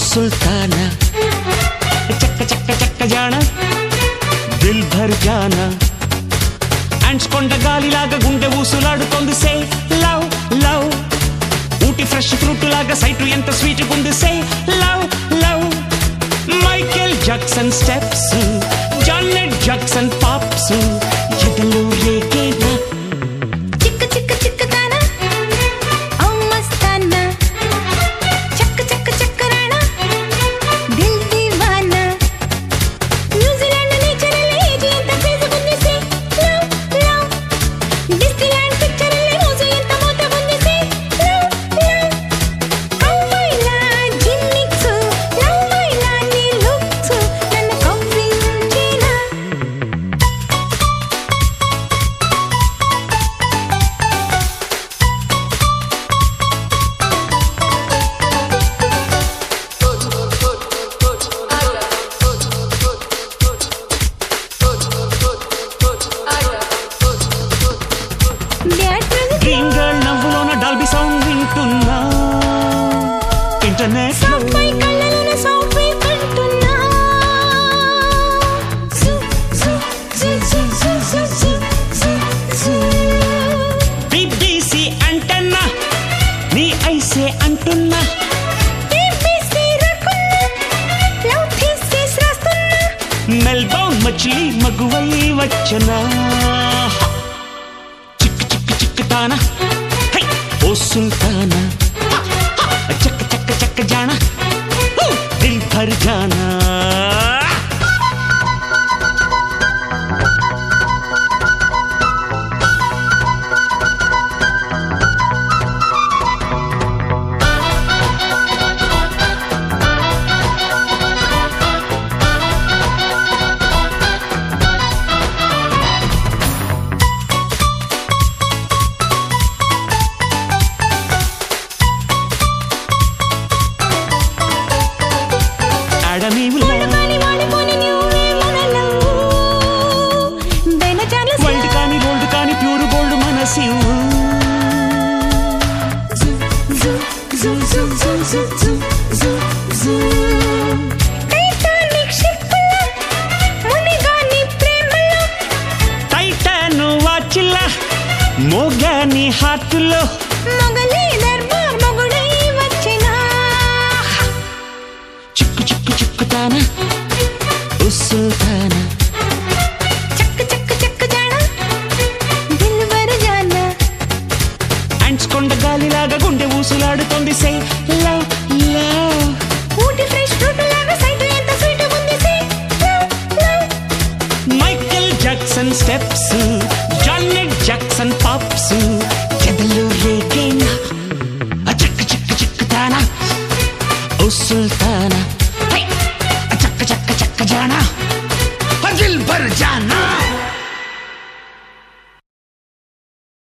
सुल्ताना चक्क चक्क चक्क जाना दिल भर जाना అండ్స్ కొండ గాలిలాగా గుండె ఊసులాడుతోంది say love love Ooty fresh fruit లాగా సైటు ఎంత స్వీట్ గుంది say love love Michael Jackson steps Janet Jackson pops ఎదలో రేగేనా చిక్క చిక్క చిక్క తానా ఓ మస్తానా చక్క చక్క చక్క రానా దిల్ దీవానా న్యూజిలాండ్ నేచర్ ఏజ్ ఎంత ఫేజ్ గుంది say love love Disneyland picture రోజు ఎంత మోత గుంది సే లవ్ లవ్ అమ్మాయిలా జిమ్మిక్స్ లవ్వైలా నీ లుక్స్ నన్ను కవ్వించేనా డ్రీమ్ గర్ల్ నవ్వులోన డాల్బీ సౌండ్ వింటున్నా ఇంటర్నెట్ లో పై కళ్ళలోన సౌండ్ వింటున్నా జు జు జు జు జు జు జు జు బీబీసీ అంటన్నా నీ ఐసే అంటున్నా బీబీసీ రకున్నా లవ్ థీసిస్ రాస్తున్నా మెల్బౌన్ మచిలీ మగువై వచ్చనా చిక్ చిక్ చిక్ తానా హై ఓ సుల్తానా చక్క చక్క చక్క జానా దిల్ భర్ జానా వాడగాని వాడిపోని న్యూవే మనలో బెనజాల వైల్డ్ కాని గోల్డ్ కాని ప్యూర్ గోల్డ్ మనసి జు జు జు జు జు జు జు జు జు టైటానిక్ షిప్లో మునిగాని ప్రేమలో టైటాన్ వాచిల్ల మోగాని హార్ట్లో మొగలి దర్బార్ మొగుడై వచ్చినా చిక్కు చిక్కు చిక్కు తానా ఓ సుల్తానా చక్క చక్క చక్క జానా దిల్ భర్ జానా అండ్స్ కొండ గాలిలాగా గుండె ఊసులాడుతోంది say love love Ooty fresh fruit లాగా సైట్ ఎంత స్వీట్ ఉంది say love love Michael Jackson steps Janet Jackson pops ఎదలో రేగేనా చిక్కు చిక్కు చిక్కు తానా ఓ సుల్తానా